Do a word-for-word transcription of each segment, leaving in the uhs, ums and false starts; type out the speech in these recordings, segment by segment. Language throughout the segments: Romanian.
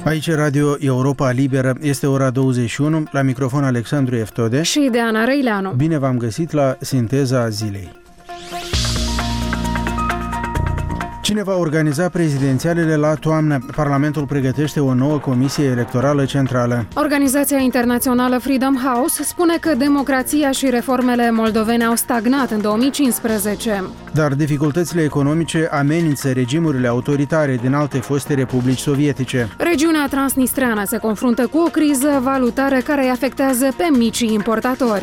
Aici Radio Europa Liberă, este ora douăzeci și unu, la microfon Alexandru Eftode și Deana Răileanu. Bine v-am găsit la Sinteza Zilei. Cine va organiza prezidențialele la toamnă? Parlamentul pregătește o nouă comisie electorală centrală. Organizația internațională Freedom House spune că democrația și reformele moldovene au stagnat în două mii cincisprezece. Dar dificultățile economice amenință regimurile autoritare din alte foste republici sovietice. Regiunea transnistreană se confruntă cu o criză valutară care îi afectează pe micii importatori.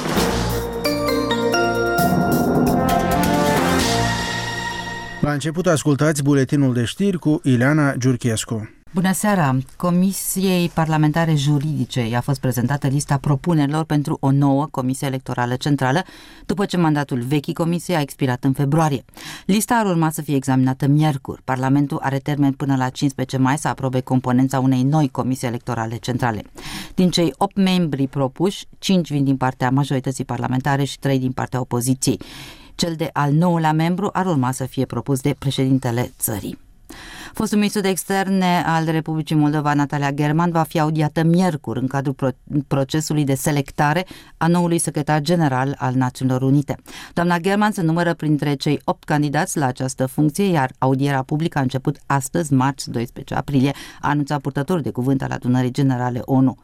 La început ascultați buletinul de știri cu Ileana Giurchescu. Bună seara! Comisiei Parlamentare Juridice i-a fost prezentată lista propunerilor pentru o nouă comisie electorală centrală, după ce mandatul vechii comisii a expirat în februarie. Lista ar urma să fie examinată miercuri. Parlamentul are termen până la cincisprezece mai să aprobe componența unei noi comisii electorale centrale. Din cei opt membri propuși, cinci vin din partea majorității parlamentare și trei din partea opoziției. Cel de al nouălea membru ar urma să fie propus de președintele țării. Fostul ministru de externe al Republicii Moldova, Natalia German, va fi audiată miercuri în cadrul procesului de selectare a noului secretar general al Națiunilor Unite. Doamna German se numără printre cei opt candidați la această funcție, iar audierea publică a început astăzi, marți doisprezece aprilie, a anunțat purtătorul de cuvânt al Adunării Generale O N U.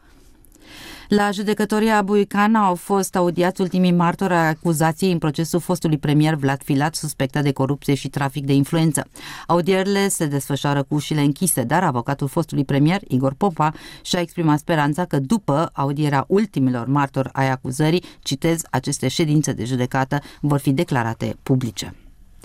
La judecătoria Buican au fost audiați ultimii martori ai acuzației în procesul fostului premier Vlad Filat, suspectat de corupție și trafic de influență. Audierile se desfășoară cu ușile închise, dar avocatul fostului premier, Igor Popa, și-a exprimat speranța că după audierea ultimilor martori ai acuzării, citez, aceste ședințe de judecată vor fi declarate publice.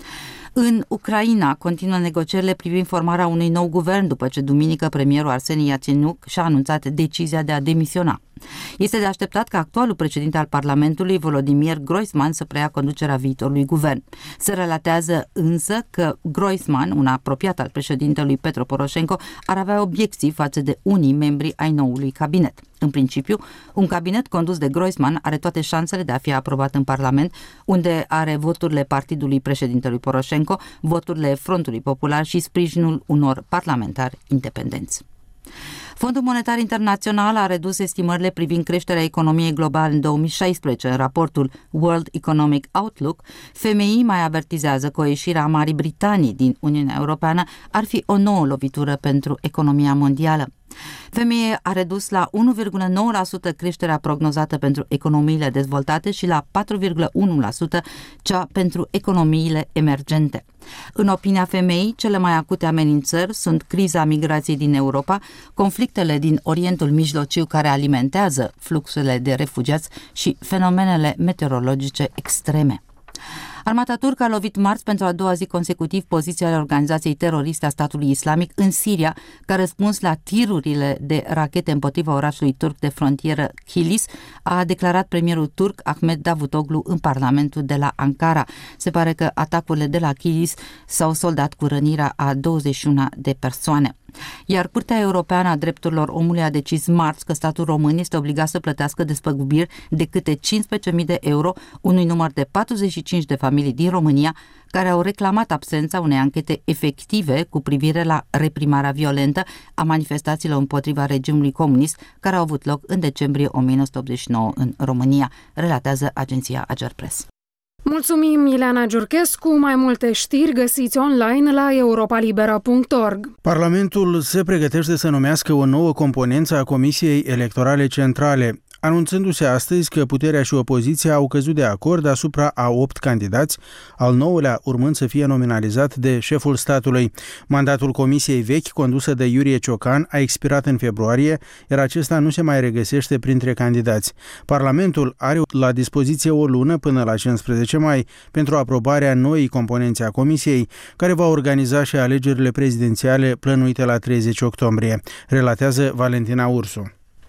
În Ucraina continuă negocierile privind formarea unui nou guvern după ce duminică premierul Arseni Iatsenuc și-a anunțat decizia de a demisiona. Este de așteptat ca actualul președinte al Parlamentului, Volodymyr Groisman, să preia conducerea viitorului guvern. Se relatează însă că Groisman, un apropiat al președintelui Petro Poroșenko, ar avea obiecții față de unii membri ai noului cabinet. În principiu, un cabinet condus de Groisman are toate șansele de a fi aprobat în Parlament, unde are voturile partidului președintelui Poroșenko, voturile Frontului Popular și sprijinul unor parlamentari independenți. Fondul Monetar Internațional a redus estimările privind creșterea economiei globale în două mii șaisprezece. În raportul World Economic Outlook, F M I mai avertizează că o ieșire a Marii Britanii din Uniunea Europeană ar fi o nouă lovitură pentru economia mondială. F M I a redus la unu virgulă nouă la sută creșterea prognozată pentru economiile dezvoltate și la patru virgulă unu la sută cea pentru economiile emergente. În opinia F M I, cele mai acute amenințări sunt criza migrației din Europa, conflictele din Orientul Mijlociu care alimentează fluxurile de refugiați și fenomenele meteorologice extreme. Armata turcă a lovit marți pentru a doua zi consecutiv poziția ale organizației teroriste a statului islamic în Siria, ca răspuns la tirurile de rachete împotriva orașului turc de frontieră Kilis, a declarat premierul turc Ahmet Davutoglu în Parlamentul de la Ankara. Se pare că atacurile de la Kilis s-au soldat cu rănirea a douăzeci și unu de persoane. Iar Curtea Europeană a Drepturilor Omului a decis marți că statul român este obligat să plătească despăgubiri de câte cincisprezece mii de euro unui număr de patruzeci și cinci de familii din România care au reclamat absența unei anchete efective cu privire la reprimarea violentă a manifestațiilor împotriva regimului comunist care au avut loc în decembrie o mie nouă sute optzeci și nouă în România, relatează agenția Agerpres. Mulțumim, Ileana Giurchescu. Mai multe știri găsiți online la europa libera punct org. Parlamentul se pregătește să numească o nouă componență a Comisiei Electorale Centrale, anunțându-se astăzi că puterea și opoziția au căzut de acord asupra a opt candidați, al nouălea urmând să fie nominalizat de șeful statului. Mandatul comisiei vechi, condusă de Iurie Ciocan, a expirat în februarie, iar acesta nu se mai regăsește printre candidați. Parlamentul are la dispoziție o lună până la cincisprezece mai pentru aprobarea noii componențe a comisiei, care va organiza și alegerile prezidențiale plănuite la treizeci octombrie, relatează Valentina Ursu.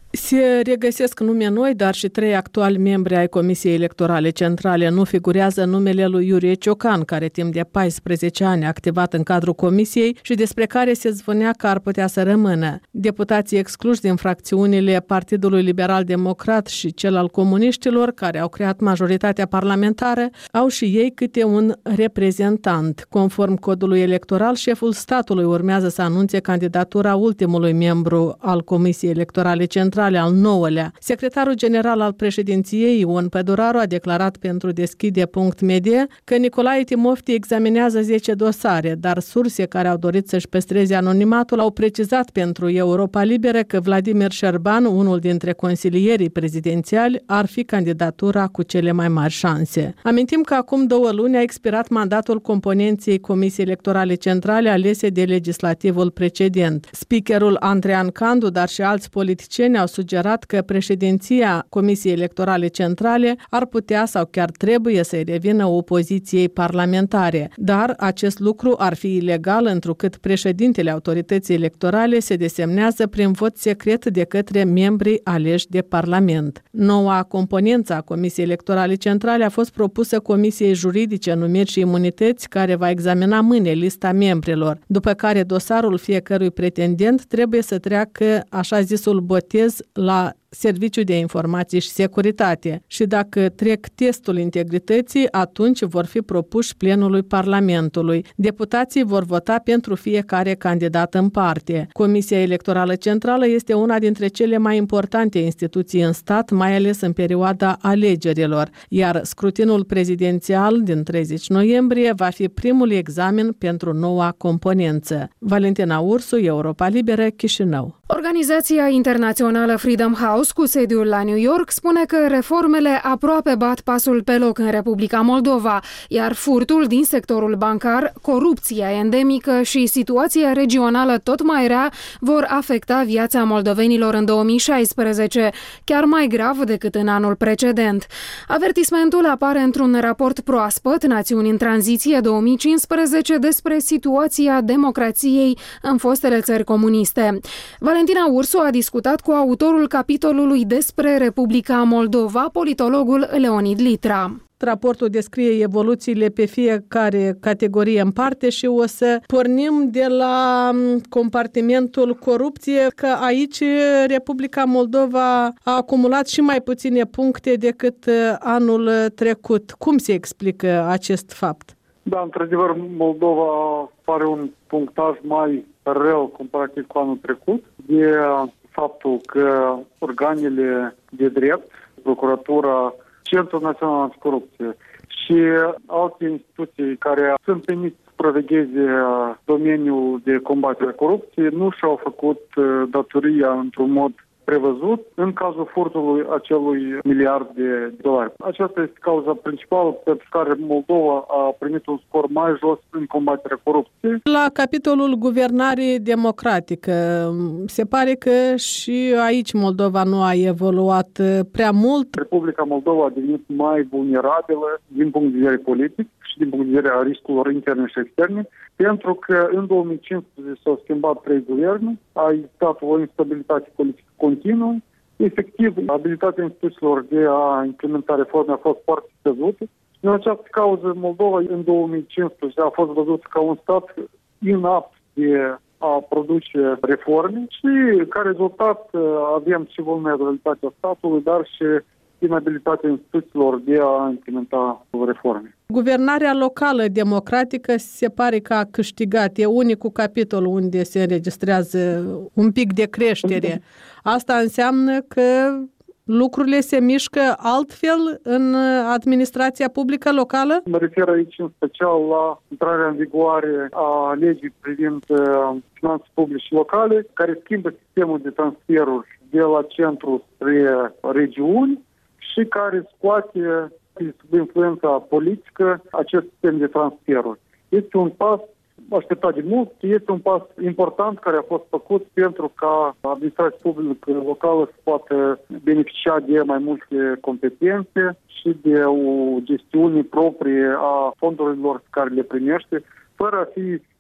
Se regăsesc nume noi, dar și trei actuali membri ai Comisiei Electorale Centrale. Nu figurează numele lui Iurie Ciocan, care timp de paisprezece ani a activat în cadrul comisiei și despre care se zvonea că ar putea să rămână. Deputații excluși din fracțiunile Partidului Liberal Democrat și cel al comuniștilor, care au creat majoritatea parlamentară, au și ei câte un reprezentant. Conform codului electoral, șeful statului urmează să anunțe candidatura ultimului membru al Comisiei Electorale Centrale, al nouălea. Secretarul general al președinției, Ion Păduraru, a declarat pentru Deschide punct media că Nicolae Timofti examinează zece dosare, dar surse care au dorit să-și păstreze anonimatul au precizat pentru Europa Liberă că Vladimir Șerban, unul dintre consilierii prezidențiali, ar fi candidatura cu cele mai mari șanse. Amintim că acum două luni a expirat mandatul componenței Comisiei Electorale Centrale alese de legislativul precedent. Speakerul Andrean Candu, dar și alți politicieni au sugerat că președinția Comisiei Electorale Centrale ar putea sau chiar trebuie să-i revină opoziției parlamentare, dar acest lucru ar fi ilegal întrucât președintele autorității electorale se desemnează prin vot secret de către membrii aleși de Parlament. Noua componență a Comisiei Electorale Centrale a fost propusă Comisiei Juridice, Numiri și Imunități, care va examina mâine lista membrilor, după care dosarul fiecărui pretendent trebuie să treacă așa zisul botez la Serviciul de Informații și Securitate și dacă trec testul integrității, atunci vor fi propuși plenului Parlamentului. Deputații vor vota pentru fiecare candidat în parte. Comisia Electorală Centrală este una dintre cele mai importante instituții în stat, mai ales în perioada alegerilor, iar scrutinul prezidențial din treizeci noiembrie va fi primul examen pentru noua componență. Valentina Ursu, Europa Liberă, Chișinău. Organizația internațională Freedom House, cu sediul la New York, spune că reformele aproape bat pasul pe loc în Republica Moldova, iar furtul din sectorul bancar, corupția endemică și situația regională tot mai rea vor afecta viața moldovenilor în două mii șaisprezece, chiar mai grav decât în anul precedent. Avertismentul apare într-un raport proaspăt, Națiuni în tranziție două mii cincisprezece, despre situația democrației în fostele țări comuniste. Valentina Ursu a discutat cu autorul capitolului despre Republica Moldova, politologul Leonid Litra. Raportul descrie evoluțiile pe fiecare categorie în parte și o să pornim de la compartimentul corupție, că aici Republica Moldova a acumulat și mai puține puncte decât anul trecut. Cum se explică acest fapt? Da, într-adevăr, Moldova are un punctaj mai rău comparativ cu anul trecut, de faptul că organele de drept, Procuratura, Centrul Național Anticorupție și alte instituții care sunt venite să supravegheze domeniul de combatere a corupției nu și-au făcut datoria într-un mod prevăzut în cazul furtului acelui miliard de dolari. Aceasta este cauza principală pentru care Moldova a primit un scor mai jos în combaterea corupției. La capitolul guvernare democratică, se pare că și aici Moldova nu a evoluat prea mult. Republica Moldova a devenit mai vulnerabilă din punct de vedere politic și din punct de vedere a riscurilor interne și externe, pentru că în două mii cincisprezece s-au schimbat trei guverne, a existat o instabilitate politică continuă, efectiv, abilitatea instituțiilor de a implementa reforme a fost foarte scăzută. În această cauză, Moldova în două mii cincisprezece a fost văzut ca un stat inapt de a produce reforme și, ca rezultat, avem și vulnerabilitatea statului, dar și inabilitatea instituțiilor de a implementa reforme. Guvernarea locală democratică se pare că a câștigat. E unicul capitol unde se înregistrează un pic de creștere. Asta înseamnă că lucrurile se mișcă altfel în administrația publică locală? Mă refer aici în special la intrarea în vigoare a legii privind finanțe publice locale, care schimbă sistemul de transferuri de la centru spre regiuni și care scoate sub influența politică acest sistem de transferuri. Este un pas așteptat de mult, este un pas important care a fost făcut pentru ca administrația publică locală să poată beneficia de mai multe competențe și de o gestiune proprie a fondurilor care le primește, fără a fi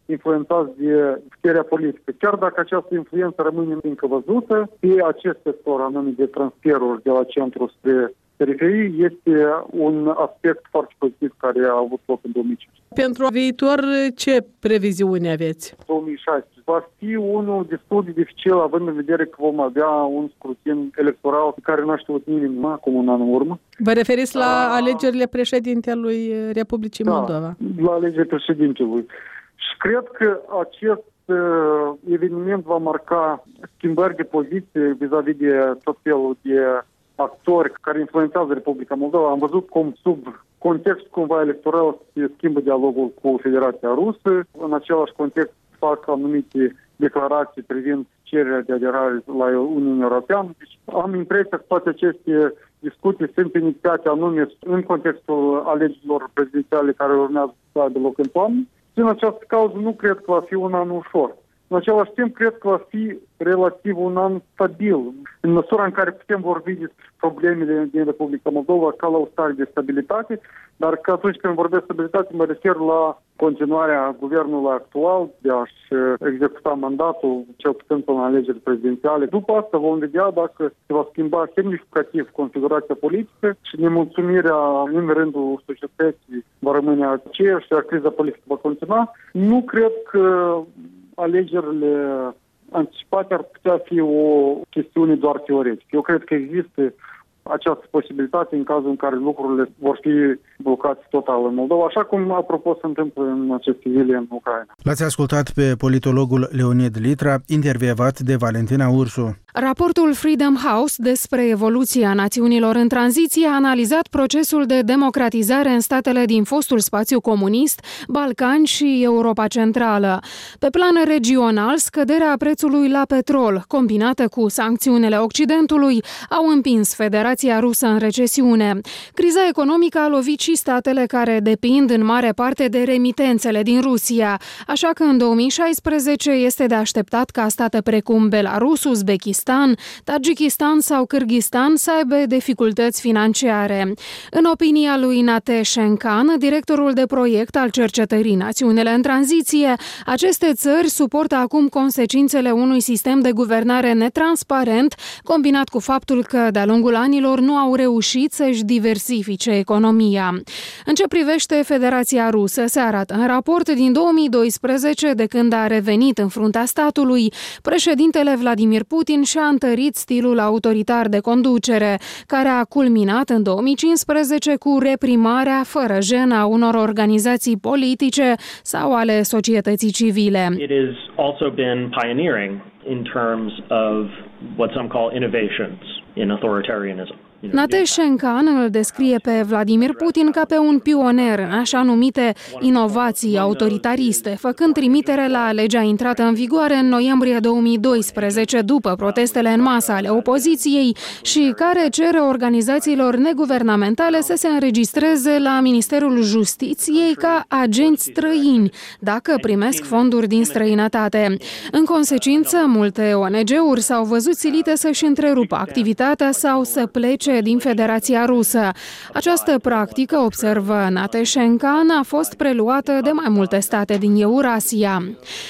influențați de puterea politică. Chiar dacă această influență rămâne încă văzută, pe acest sector anume de transferuri de la centru spre periferie este un aspect foarte pozitiv care a avut loc în două mii cincisprezece. Pentru viitor, ce previziuni aveți? două mii șaisprezece va fi unul destul de dificil, având în vedere că vom avea un scrutin electoral pe care nu a știut nimeni acum un an în urmă. Vă referiți la a... alegerile președintelui Republicii da, Moldova? La alegerile președintelui. Și cred că acest uh, eveniment va marca schimbări de poziție vis-a-vis de tot felul de actori care influențează Republica Moldova. Am văzut cum sub context cumva electoral se schimbă dialogul cu Federația Rusă. În același context fac anumite declarații privind cererea de aderare la Uniunea Europeană. Deci am impresia că toate aceste discuții sunt inițiate anume în contextul alegerilor prezidențiale care urmează să aibă loc în toamnă. Din această cauză nu cred că va fi un an ușor. În același timp, cred că va fi relativ un an stabil, în măsura în care putem vorbi despre problemele din Republica Moldova ca la o stare de stabilitate, dar că atunci când vorbesc stabilitate mă refer la continuarea guvernului actual de a-și executa mandatul, cel puțin până la alegeri prezidențiale. După asta vom vedea dacă se va schimba semnificativ configurația politică și nemulțumirea în rândul societății va rămâne aceeași, iar criza politică va continua. Nu cred că alegerile anticipate ar putea fi o chestiune doar teoretică. Eu cred că există această posibilitate în cazul în care lucrurile vor fi blocate total în Moldova, așa cum, apropo, se întâmplă în aceste zile în Ucraina. L-ați ascultat pe politologul Leonid Litra, intervievat de Valentina Ursu. Raportul Freedom House despre evoluția națiunilor în tranziție a analizat procesul de democratizare în statele din fostul spațiu comunist, Balcani și Europa Centrală. Pe plan regional, scăderea prețului la petrol, combinată cu sancțiunile Occidentului, au împins Federația Rusă în recesiune. Criza economică a lovit și statele care depind în mare parte de remitențele din Rusia, așa că în două mii șaisprezece este de așteptat ca state precum Belarus, Uzbekistan, Tajikistan sau Kârghistan să aibă dificultăți financiare. În opinia lui Nate Shenkan, directorul de proiect al cercetării Națiunile în tranziție, aceste țări suportă acum consecințele unui sistem de guvernare netransparent, combinat cu faptul că de-a lungul anilor nu au reușit să-și diversifice economia. În ce privește Federația Rusă, se arată în raport din două mii doisprezece, de când a revenit în fruntea statului, președintele Vladimir Putin și-a întărit stilul autoritar de conducere, care a culminat în două mii cincisprezece cu reprimarea fără jenă a unor organizații politice sau ale societății civile. It has also been pioneering in terms of what some call innovations in authoritarianism. Nate Shenkan îl descrie pe Vladimir Putin ca pe un pionier în așa numite inovații autoritariste, făcând trimitere la legea intrată în vigoare în noiembrie două mii doisprezece după protestele în masă ale opoziției și care cere organizațiilor neguvernamentale să se înregistreze la Ministerul Justiției ca agenți străini, dacă primesc fonduri din străinătate. În consecință, multe O N G-uri s-au văzut silite să-și întrerupă activitatea sau să plece din Federația Rusă. Această practică, observă Nate Shenkan, a fost preluată de mai multe state din Eurasia.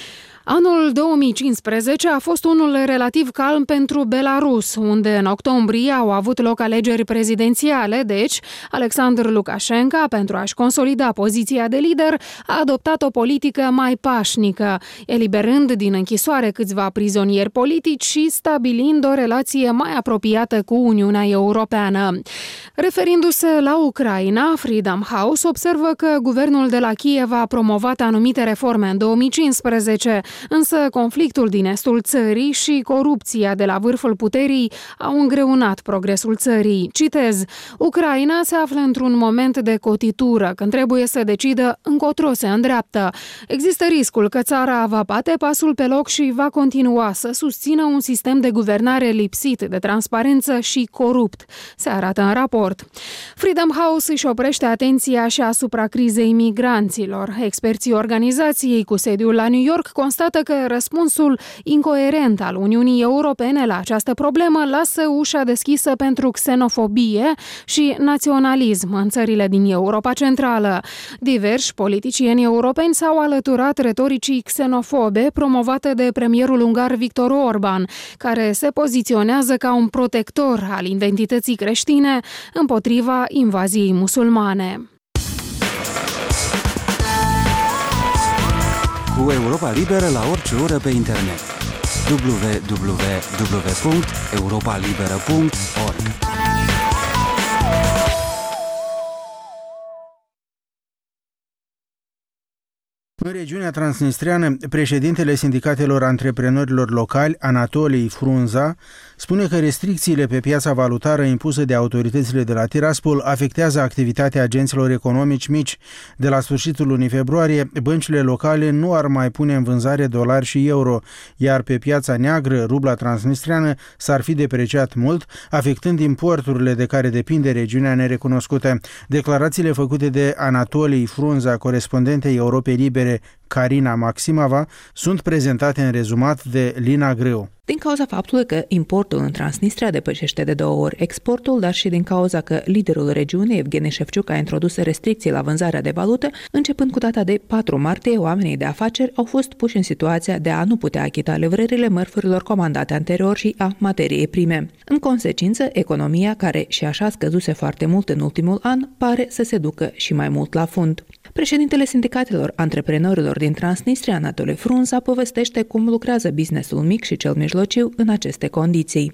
Anul două mii cincisprezece a fost unul relativ calm pentru Belarus, unde în octombrie au avut loc alegeri prezidențiale, deci Alexandru Lukashenko, pentru a-și consolida poziția de lider, a adoptat o politică mai pașnică, eliberând din închisoare câțiva prizonieri politici și stabilind o relație mai apropiată cu Uniunea Europeană. Referindu-se la Ucraina, Freedom House observă că guvernul de la Kiev a promovat anumite reforme în două mii cincisprezece, însă conflictul din estul țării și corupția de la vârful puterii au îngreunat progresul țării. Citez: Ucraina se află într-un moment de cotitură, când trebuie să decidă încotro se îndreaptă. Există riscul că țara va bate pasul pe loc și va continua să susțină un sistem de guvernare lipsit de transparență și corupt, se arată în raport. Freedom House își oprește atenția și asupra crizei migranților. Experții organizației cu sediul la New York constată arată că răspunsul incoerent al Uniunii Europene la această problemă lasă ușa deschisă pentru xenofobie și naționalism în țările din Europa Centrală. Diversi politicieni europeni s-au alăturat retoricii xenofobe promovate de premierul ungar Viktor Orban, care se poziționează ca un protector al identității creștine împotriva invaziei musulmane. Cu Europa Liberă la orice oră pe internet. w w w punct europa liberă punct org În regiunea transnistreană, președintele Sindicatelor Antreprenorilor Locali, Anatolii Frunza, spune că restricțiile pe piața valutară impuse de autoritățile de la Tiraspol afectează activitatea agenților economici mici. De la sfârșitul lunii februarie, băncile locale nu ar mai pune în vânzare dolari și euro, iar pe piața neagră, rubla transnistreană s-ar fi depreciat mult, afectând importurile de care depinde regiunea nerecunoscută. Declarațiile făcute de Anatolii Frunza, corespondentei Europei Libere, Carina Maximova, sunt prezentate în rezumat de Lina Greu. Din cauza faptului că importul în Transnistria depășește de două ori exportul, dar și din cauza că liderul regiunii, Evgeni Șefciuc, a introdus restricții la vânzarea de valută, începând cu data de patru martie, oamenii de afaceri au fost puși în situația de a nu putea achita livrările mărfurilor comandate anterior și a materiei prime. În consecință, economia, care și așa scăzuse foarte mult în ultimul an, pare să se ducă și mai mult la fund. Președintele Sindicatelor Antreprenorilor din Transnistria, Anatolii Frunza, povestește cum lucrează businessul mic și cel mijlociu în aceste condiții.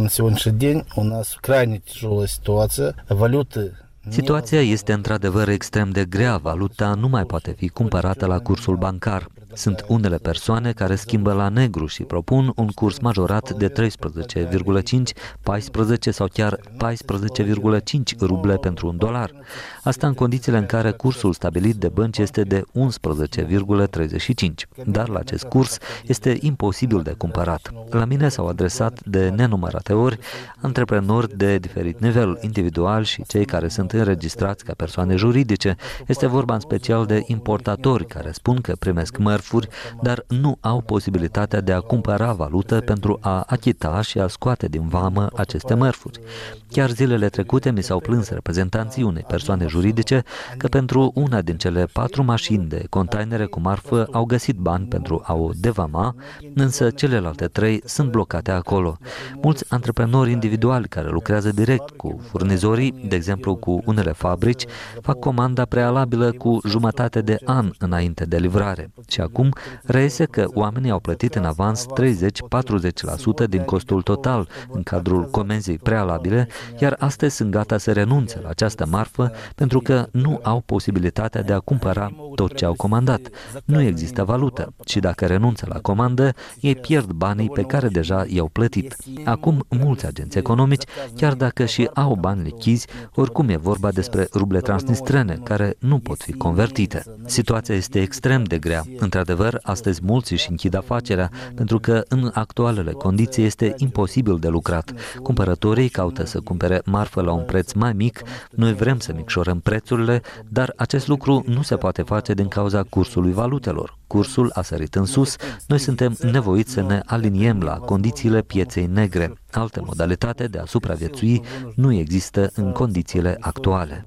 Situația este într-adevăr extrem de grea. Valuta nu mai poate fi cumpărată la cursul bancar. Sunt unele persoane care schimbă la negru și propun un curs majorat de treisprezece virgulă cinci, paisprezece sau chiar paisprezece virgulă cinci ruble pentru un dolar. Asta în condițiile în care cursul stabilit de bănci este de unsprezece virgulă treizeci și cinci. Dar la acest curs este imposibil de cumpărat. La mine s-au adresat de nenumărate ori antreprenori de diferit nivel, individual și cei care sunt înregistrați ca persoane juridice. Este vorba în special de importatori care spun că primesc mărfuri, dar nu au posibilitatea de a cumpăra valută pentru a achita și a scoate din vamă aceste mărfuri. Chiar zilele trecute mi s-au plâns reprezentanții unei persoane juridice că pentru una din cele patru mașini de containere cu marfă au găsit bani pentru a o devama, însă celelalte trei sunt blocate acolo. Mulți antreprenori individuali care lucrează direct cu furnizorii, de exemplu cu unele fabrici, fac comanda prealabilă cu jumătate de an înainte de livrare. Și acum reiese că oamenii au plătit în avans treizeci-patruzeci la sută din costul total în cadrul comenzii prealabile, iar astăzi sunt gata să renunțe la această marfă pentru că nu au posibilitatea de a cumpăra tot ce au comandat. Nu există valută și dacă renunță la comandă, ei pierd banii pe care deja i-au plătit. Acum, mulți agenți economici, chiar dacă și au bani lichizi, oricum e vorba despre ruble transnistrene care nu pot fi convertite. Situația este extrem de grea. Într-adevăr, astăzi mulți își închid afacerea pentru că în actualele condiții este imposibil de lucrat. Cumpărătorii caută să cumpere marfă la un preț mai mic, noi vrem să micșorăm prețurile, dar acest lucru nu se poate face din cauza cursului valutelor. Cursul a sărit în sus, noi suntem nevoiți să ne aliniem la condițiile pieței negre. Altă modalitate de a supraviețui nu există în condițiile actuale.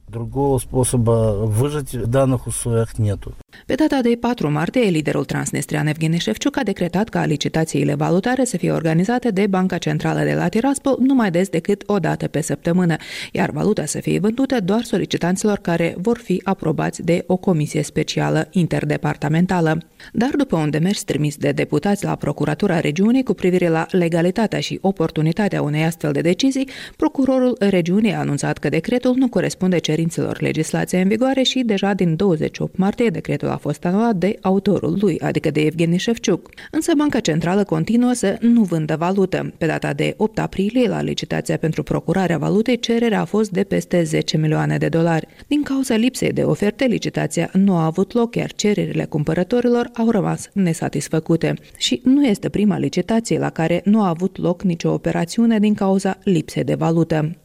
Pe data de patru martie, liderul transnistrian Evgeni Șefciuc a decretat ca licitațiile valutare să fie organizate de Banca Centrală de la Tiraspol nu mai des decât o dată pe săptămână, iar valuta să fie vândută doar solicitanților care vor fi aprobați de o comisie specială interdepartamentală. Dar după un demers trimis de deputați la Procuratura Regiunii cu privire la legalitatea și oportunitatea unei astfel de decizii, procurorul regiunii a anunțat că decretul nu corespunde cerințelor legislației în vigoare și deja din douăzeci și opt martie decretul a fost anulat de autorul lui, adică de Evgeni Șefciuc. Însă Banca Centrală continuă să nu vândă valută. Pe data de opt aprilie, la licitația pentru procurarea valutei, cererea a fost de peste zece milioane de dolari. Din cauza lipsei de oferte, licitația nu a avut loc, iar cererile cumpărătorilor au rămas nesatisfăcute. Și nu este prima licitație la care nu a avut loc nicio operațiune din cauza lipsei de valută.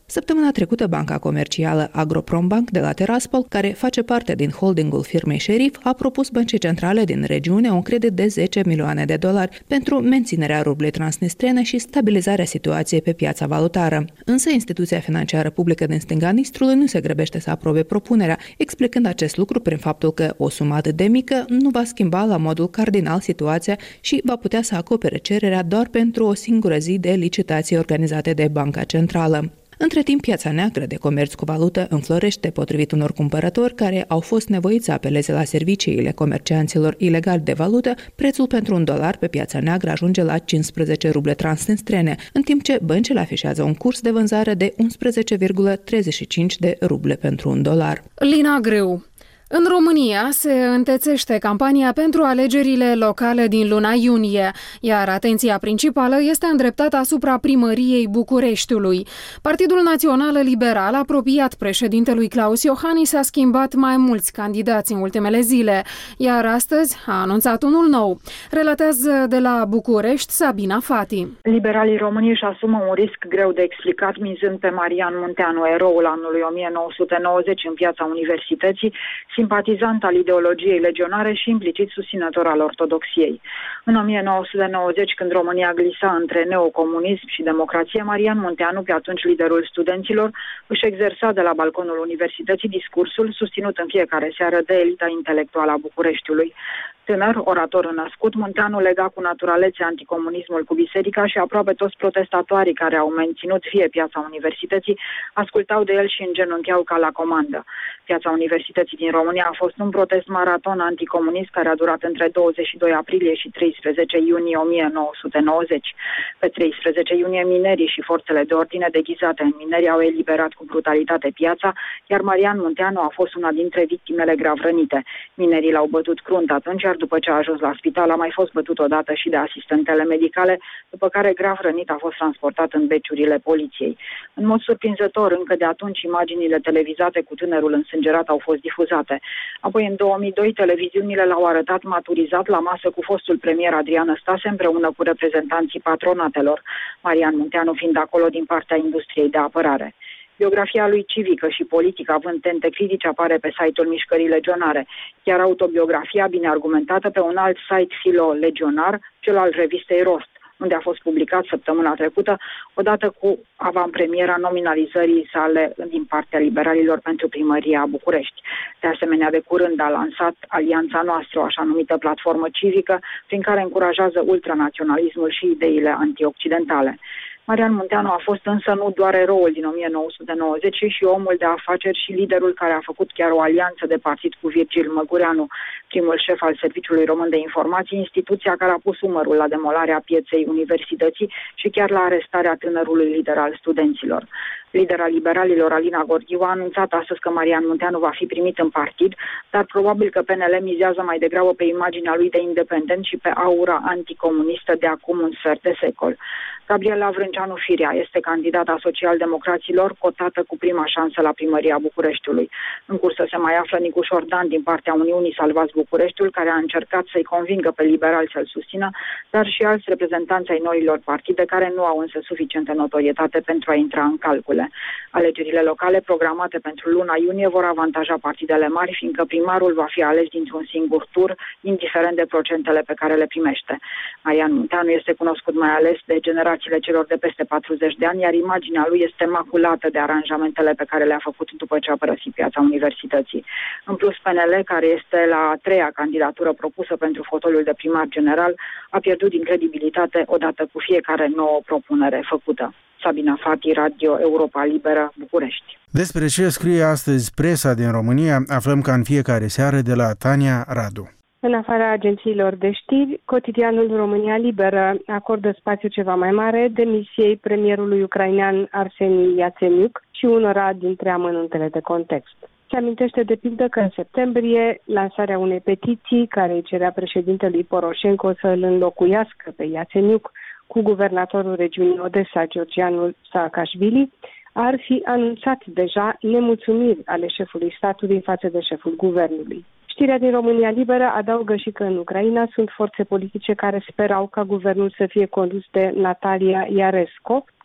Săptămâna trecută, banca comercială Agroprombank de la Tiraspol, care face parte din holdingul firmei Sheriff, a propus băncii centrale din regiune un credit de zece milioane de dolari pentru menținerea rublei transnistrene și stabilizarea situației pe piața valutară. Însă, instituția financiară publică din stânga Nistrului nu se grăbește să aprobe propunerea, explicând acest lucru prin faptul că o sumă atât de mică nu va schimba la modul cardinal situația și va putea să acopere cererea doar pentru o singură zi de licitații organizate de Banca Centrală. Între timp, piața neagră de comerț cu valută înflorește, potrivit unor cumpărători care au fost nevoiți să apeleze la serviciile comercianților ilegali de valută. Prețul pentru un dolar pe piața neagră ajunge la cincisprezece ruble transnistrene, în timp ce băncile afișează un curs de vânzare de unsprezece virgulă treizeci și cinci de ruble pentru un dolar. Lina Grâu. În România se întețește campania pentru alegerile locale din luna iunie, iar atenția principală este îndreptată asupra primăriei Bucureștiului. Partidul Național Liberal, apropiat președintelui Claus Iohannis, a schimbat mai mulți candidați în ultimele zile, iar astăzi a anunțat unul nou. Relatează de la București Sabina Fati. Liberalii români își asumă un risc greu de explicat, mizând pe Marian Munteanu, eroul anului o mie nouă sute nouăzeci în Piața Universității, simpatizant al ideologiei legionare și implicit susținător al ortodoxiei. În o mie nouă sute nouăzeci, când România glisa între neocomunism și democrație, Marian Munteanu, pe atunci liderul studenților, își exersa de la balconul universității discursul susținut în fiecare seară de elita intelectuală a Bucureștiului. Tânăr, orator născut, Munteanu lega cu naturalețe anticomunismul cu biserica și aproape toți protestatorii care au menținut fie Piața Universității ascultau de el și îngenuncheau ca la comandă. Piața Universității din România a fost un protest maraton anticomunist care a durat între douăzeci și doi aprilie și treisprezece iunie o mie nouă sute nouăzeci. Pe treisprezece iunie, minerii și forțele de ordine deghizate în mineri au eliberat cu brutalitate piața, iar Marian Munteanu a fost una dintre victimele grav rănite. Minerii l-au bătut crunt atunci, iar după ce a ajuns la spital a mai fost bătut odată și de asistentele medicale, după care grav rănit a fost transportat în beciurile poliției. În mod surprinzător, încă de atunci imaginile televizate cu tânărul însângerat au fost difuzate. Apoi, în două mii doi, televiziunile l-au arătat maturizat la masă cu fostul premier Adrian Năstase împreună cu reprezentanții patronatelor, Marian Munteanu fiind acolo din partea industriei de apărare. Biografia lui civică și politică, având tente critice, apare pe site-ul Mișcării Legionare, iar autobiografia, bine argumentată, pe un alt site filo-legionar, cel al revistei Rost, unde a fost publicat săptămâna trecută, odată cu avantpremiera nominalizării sale din partea liberalilor pentru primăria București. De asemenea, de curând a lansat Alianța Noastră, o așa numită platformă civică, prin care încurajează ultranaționalismul și ideile antioccidentale. Marian Munteanu a fost însă nu doar eroul din o mie nouă sute nouăzeci, ci și omul de afaceri și liderul care a făcut chiar o alianță de partid cu Virgil Măgureanu, primul șef al Serviciului Român de Informații, instituția care a pus umărul la demolarea pieței universității și chiar la arestarea tânărului lider al studenților. Lidera liberalilor, Alina Gorghiu, a anunțat astăzi că Marian Munteanu va fi primit în partid, dar probabil că P N L mizează mai degrabă pe imaginea lui de independent și pe aura anticomunistă de acum un sfert de secol. Gabriela Vrânceanu Firea este candidata social-democraților, cotată cu prima șansă la primăria Bucureștiului. În cursă se mai află Nicu Șordan din partea Uniunii Salvați Bucureștiul, care a încercat să-i convingă pe liberali să-l susțină, dar și alți reprezentanți ai noilor partide, care nu au însă suficientă notorietate pentru a intra în calcule. Alegerile locale programate pentru luna iunie vor avantaja partidele mari, fiindcă primarul va fi ales dintr-un singur tur, indiferent de procentele pe care le primește. Marian Munteanu este cunoscut mai ales de generațiile celor de peste patruzeci de ani, iar imaginea lui este maculată de aranjamentele pe care le-a făcut după ce a părăsit Piața Universității. În plus, P N L, care este la a treia candidatură propusă pentru fotoliul de primar general, a pierdut din credibilitate odată cu fiecare nouă propunere făcută. Sabina Fati, Radio Europa Liberă, București. Despre ce scrie astăzi presa din România, aflăm ca în fiecare seară de la Tania Radu. În afara agențiilor de știri, cotidianul România Liberă acordă spațiu ceva mai mare demisiei premierului ucrainean Arseni Iațeniuc și unora dintre amănuntele de context. Se amintește de pildă că în septembrie lansarea unei petiții care îi cerea președintelui Poroșenko să îl înlocuiască pe Iațeniuc cu guvernatorul regiunii Odessa, Georgianu Saakashvili, ar fi anunțat deja nemulțumiri ale șefului statului față de șeful guvernului. Știrea din România Liberă adaugă și că în Ucraina sunt forțe politice care sperau ca guvernul să fie condus de Natalia Iaresco,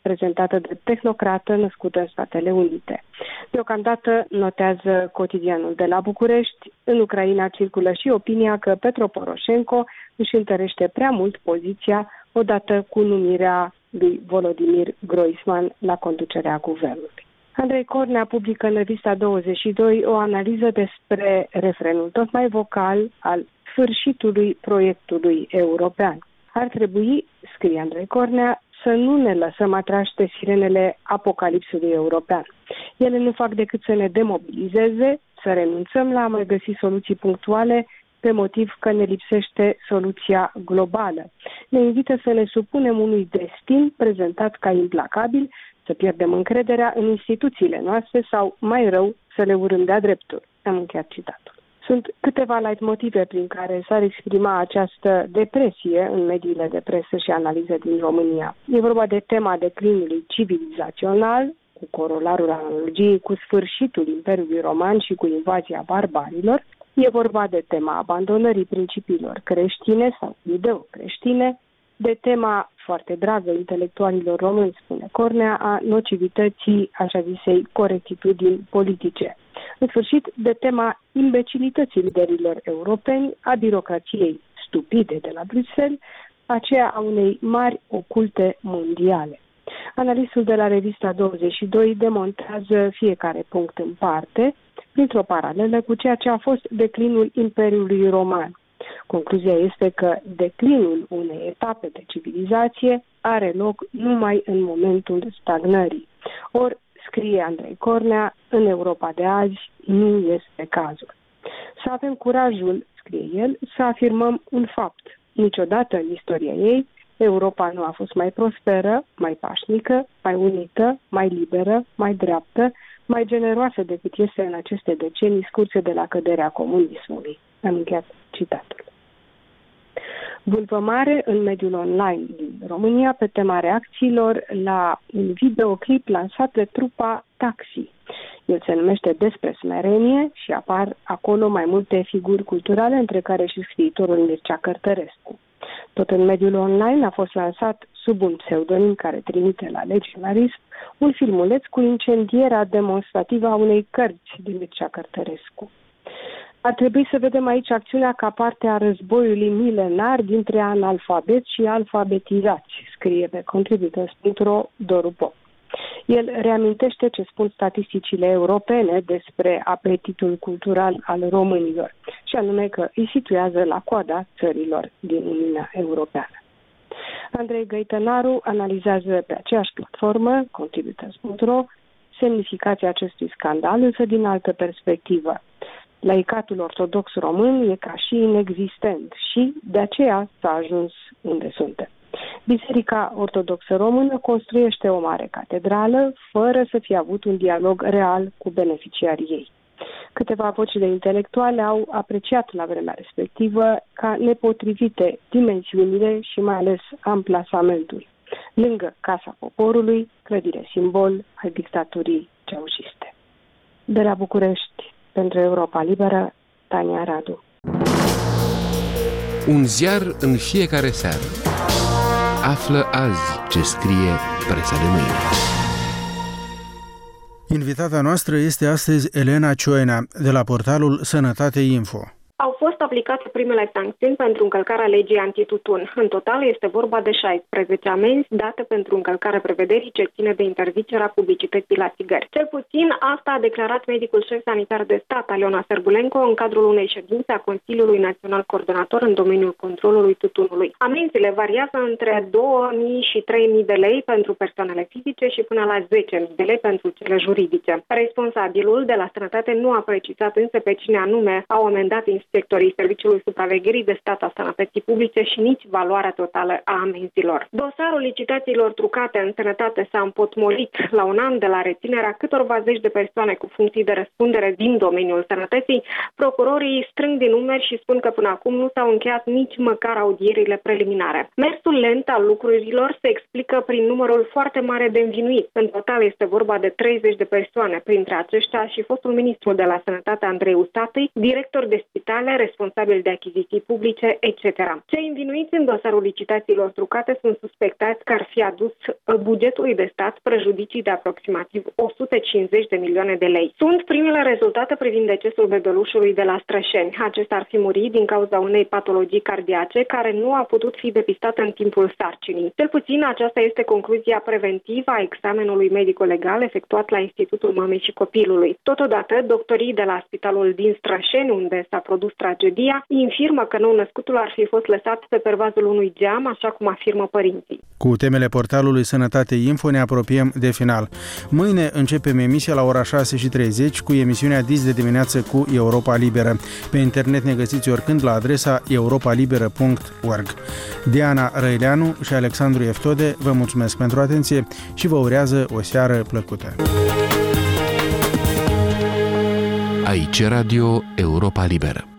prezentată de tehnocrată născută în Statele Unite. Deocamdată, notează Cotidianul de la București, în Ucraina circulă și opinia că Petro Poroșenko își întărește prea mult poziția odată cu numirea lui Volodymyr Groisman la conducerea guvernului. Andrei Cornea publică în revista douăzeci și doi o analiză despre refrenul tot mai vocal al sfârșitului proiectului european. Ar trebui, scrie Andrei Cornea, să nu ne lăsăm atrași de sirenele apocalipsului european. Ele nu fac decât să ne demobilizeze, să renunțăm la a mai găsi soluții punctuale pe motiv că ne lipsește soluția globală. Ne invită să ne supunem unui destin prezentat ca implacabil, să pierdem încrederea în instituțiile noastre sau, mai rău, să le urâm de-a dreptul. Am încheiat citatul. Sunt câteva leitmotive prin care s-ar exprima această depresie în mediile de presă și analiză din România. E vorba de tema declinului civilizațional, cu corolarul analogiei cu sfârșitul Imperiului Roman și cu invazia barbarilor. E vorba de tema abandonării principiilor creștine sau ideo-creștine, de tema foarte dragă intelectualilor români, spune Cornea, a nocivității, așa zisei, corectitudini politice. În sfârșit, de tema imbecilității liderilor europeni, a birocrației stupide de la Bruxelles, aceea a unei mari oculte mondiale. Analistul de la revista douăzeci și doi demontează fiecare punct în parte, printr-o paralelă cu ceea ce a fost declinul Imperiului Roman. Concluzia este că declinul unei etape de civilizație are loc numai în momentul stagnării. Ori, scrie Andrei Cornea, în Europa de azi nu este cazul. Să avem curajul, scrie el, să afirmăm un fapt. Niciodată în istoria ei, Europa nu a fost mai prosperă, mai pașnică, mai unită, mai liberă, mai dreaptă, mai generoasă decât este în aceste decenii scurse de la căderea comunismului. Am încheiat citatul. Vulpă mare în mediul online din România pe tema reacțiilor la un videoclip lansat de trupa Taxi. El se numește Despre smerenie și apar acolo mai multe figuri culturale, între care și scriitorul Mircea Cărtărescu. Tot în mediul online a fost lansat, sub un pseudonim care trimite la legionarism, un filmuleț cu incendierea demonstrativă a unei cărți de Mircea Cărtărescu. Ar trebui să vedem aici acțiunea ca parte a războiului milenar dintre analfabeți și alfabetizați, scrie pe contributors punct ro Doru Pop. El reamintește ce spun statisticile europene despre apetitul cultural al românilor, și anume că îi situează la coada țărilor din Uniunea Europeană. Andrei Găitănaru analizează pe aceeași platformă, contributors punct ro, semnificația acestui scandal, însă din altă perspectivă. Laicatul ortodox român e ca și inexistent și de aceea s-a ajuns unde suntem. Biserica Ortodoxă Română construiește o mare catedrală fără să fie avut un dialog real cu beneficiarii ei. Câteva voci de intelectuale au apreciat la vremea respectivă ca nepotrivite dimensiunile și mai ales amplasamentul, lângă Casa Poporului, clădire simbol al dictaturii ceaușiste. De la București, pentru Europa Liberă, Tania Radu. Un ziar în fiecare seară. Află azi ce scrie presa de mâine. Invitata noastră este astăzi Elena Cioina, de la portalul Sănătate Info. Au fost aplicate primele sancțiuni pentru încălcarea legii antitutun. În total este vorba de șaisprezece amenzi date pentru încălcarea prevederii ce ține de interzicerea publicității la țigări. Cel puțin asta a declarat medicul șef sanitar de stat, Aliona Sărbulenco, în cadrul unei ședințe a Consiliului Național Coordonator în domeniul controlului tutunului. Amenziile variază între două mii și trei mii de lei pentru persoanele fizice și până la zece mii de lei pentru cele juridice. Responsabilul de la Sănătate nu a precizat însă pe cine anume au amendat sectorii Serviciului Supravegherii de Stat a Sănătății Publice și nici valoarea totală a amenzilor. Dosarul licitațiilor trucate în sănătate s-a împotmolit la un an de la reținerea câtorva zeci de persoane cu funcții de răspundere din domeniul sănătății. Procurorii strâng din numeri și spun că până acum nu s-au încheiat nici măcar audierile preliminare. Mersul lent al lucrurilor se explică prin numărul foarte mare de învinuiți. În total este vorba de treizeci de persoane, printre aceștia și fostul ministru de la Sănătate Andrei Usatăi, director de spital generale, responsabil de achiziții publice, et cetera. Cei învinuiți în dosarul licitațiilor trucate sunt suspectați că ar fi adus bugetului de stat prejudicii de aproximativ o sută cincizeci de milioane de lei. Sunt primele rezultate privind decesul bebelușului de la Strășeni. Acesta ar fi murit din cauza unei patologii cardiace care nu a putut fi depistată în timpul sarcinii. Cel puțin aceasta este concluzia preventivă a examenului medico-legal efectuat la Institutul Mamei și Copilului. Totodată, doctorii de la spitalul din Strășeni, unde s-a produs tragedia, infirmă că nou-născutul ar fi fost lăsat pe pervazul unui geam, așa cum afirmă părinții. Cu temele portalului Sănătate Info ne apropiem de final. Mâine începem emisia la ora șase și treizeci cu emisiunea Dis de dimineață cu Europa Liberă. Pe internet ne găsiți oricând la adresa europa liberă punct org. Diana Răileanu și Alexandru Eftode vă mulțumesc pentru atenție și vă urează o seară plăcută. Aici Radio Europa Liberă.